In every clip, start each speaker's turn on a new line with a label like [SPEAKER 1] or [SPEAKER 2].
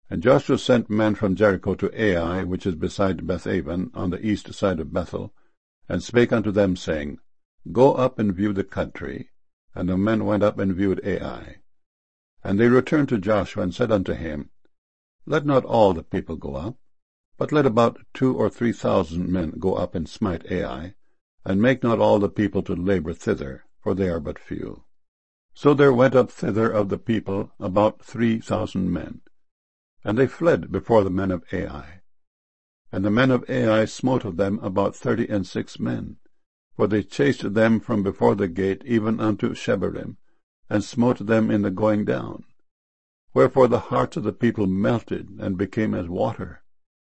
[SPEAKER 1] And Joshua sent men from Jericho to Ai, which is beside Bethaven, on the east side of Bethel, and spake unto them, saying, Go up and view the country. And the men went up and viewed Ai. And they returned to Joshua, and said unto him, Let not all the people go up, but let about 2,000 or 3,000 men go up and smite Ai, and make not all the people to labor thither, for they are but few. So there went up thither of the people about 3,000 men, and they fled before the men of Ai. And the men of Ai smote of them about 36 men, for they chased them from before the gate even unto Shebarim, and smote them in the going down. Wherefore the hearts of the people melted, and became as water.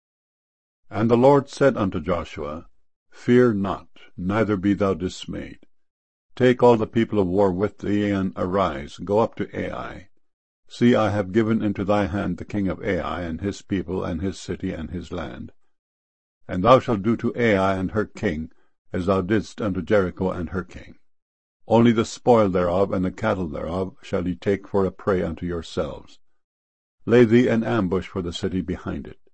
[SPEAKER 1] And the Lord said unto Joshua, Fear not, neither be thou dismayed. Take all the people of war with thee, and arise, go up to Ai. See, I have given into thy hand the king of Ai, and his people, and his city, and his land. And thou shalt do to Ai and her king, as thou didst unto Jericho and her king. Only the spoil thereof and the cattle thereof shall ye take for a prey unto yourselves. Lay thee an ambush for the city behind it.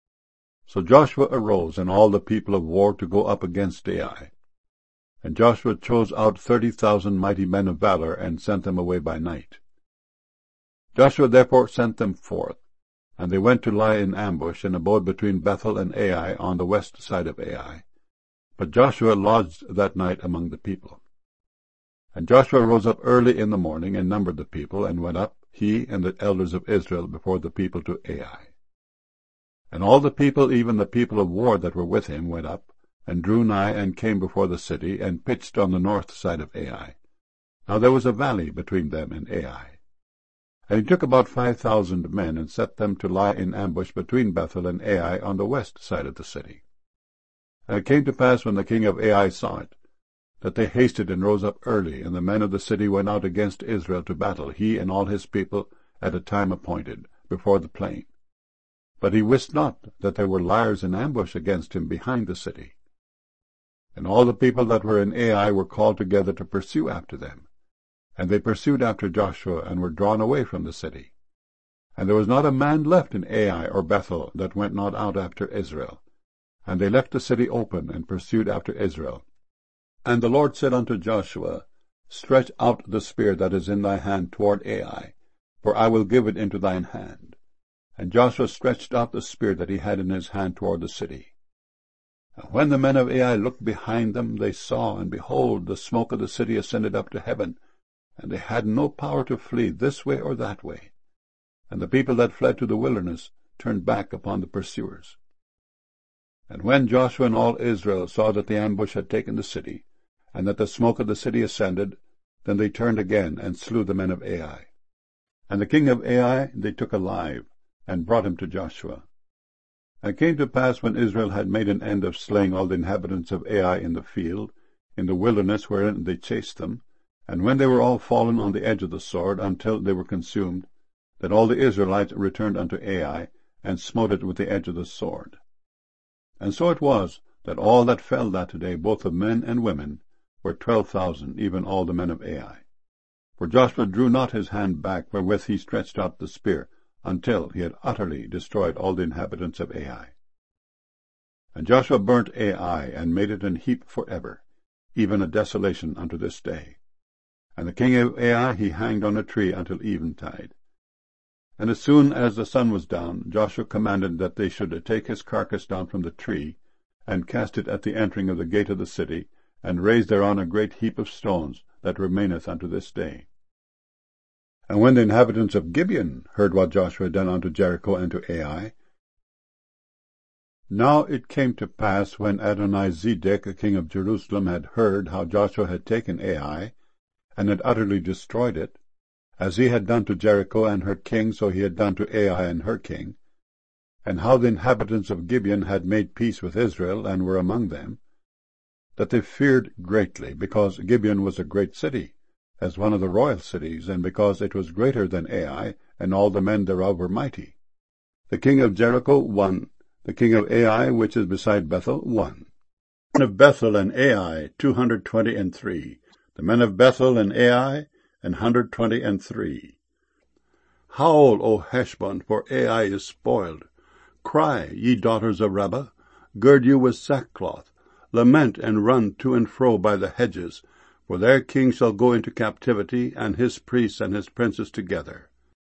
[SPEAKER 1] So Joshua arose, and all the people of war, to go up against Ai. And Joshua chose out 30,000 mighty men of valor, and sent them away by night. Joshua therefore sent them forth, and they went to lie in ambush, and abode between Bethel and Ai on the west side of Ai. But Joshua lodged that night among the people. And Joshua rose up early in the morning, and numbered the people, and went up, he and the elders of Israel, before the people to Ai. And all the people, even the people of war that were with him, went up, and drew nigh, and came before the city, and pitched on the north side of Ai. Now there was a valley between them and Ai. And he took about 5,000 men, and set them to lie in ambush between Bethel and Ai on the west side of the city. And it came to pass, when the king of Ai saw it, that they hasted and rose up early, and the men of the city went out against Israel to battle, he and all his people, at a time appointed, before the plain. But he wist not that there were liers in ambush against him behind the city. And all the people that were in Ai were called together to pursue after them. And they pursued after Joshua, and were drawn away from the city. And there was not a man left in Ai or Bethel that went not out after Israel. And they left the city open, and pursued after Israel. And the Lord said unto Joshua, Stretch out the spear that is in thy hand toward Ai, for I will give it into thine hand. And Joshua stretched out the spear that he had in his hand toward the city. And when the men of Ai looked behind them, they saw, and behold, the smoke of the city ascended up to heaven, and they had no power to flee this way or that way. And the people that fled to the wilderness turned back upon the pursuers. And when Joshua and all Israel saw that the ambush had taken the city, and that the smoke of the city ascended, then they turned again, and slew the men of Ai. And the king of Ai they took alive, and brought him to Joshua. And it came to pass, when Israel had made an end of slaying all the inhabitants of Ai in the field, in the wilderness wherein they chased them, and when they were all fallen on the edge of the sword, until they were consumed, that all the Israelites returned unto Ai, and smote it with the edge of the sword. And so it was, that all that fell that day, both of men and women, were 12,000, even all the men of Ai. For Joshua drew not his hand back wherewith he stretched out the spear, until he had utterly destroyed all the inhabitants of Ai. And Joshua burnt Ai, and made it an heap for ever, even a desolation unto this day. And the king of Ai he hanged on a tree until eventide. And as soon as the sun was down, Joshua commanded that they should take his carcass down from the tree, and cast it at the entering of the gate of the city, and raise thereon a great heap of stones, that remaineth unto this day. And when the inhabitants of Gibeon heard what Joshua had done unto Jericho and to Ai, now it came to pass, when Adonizedec king of Jerusalem had heard how Joshua had taken Ai, and had utterly destroyed it, as he had done to Jericho and her king, so he had done to Ai and her king, and how the inhabitants of Gibeon had made peace with Israel, and were among them, that they feared greatly, because Gibeon was a great city, as one of the royal cities, and because it was greater than Ai, and all the men thereof were mighty. The king of Jericho 1, the king of Ai, which is beside Bethel, 1. The men of Bethel and Ai 223. The men of Bethel and Ai 123. Howl, O Heshbon, for Ai is spoiled. Cry, ye daughters of Rabbah, gird you with sackcloth. Lament and run to and fro by the hedges, for their king shall go into captivity, and his priests and his princes together.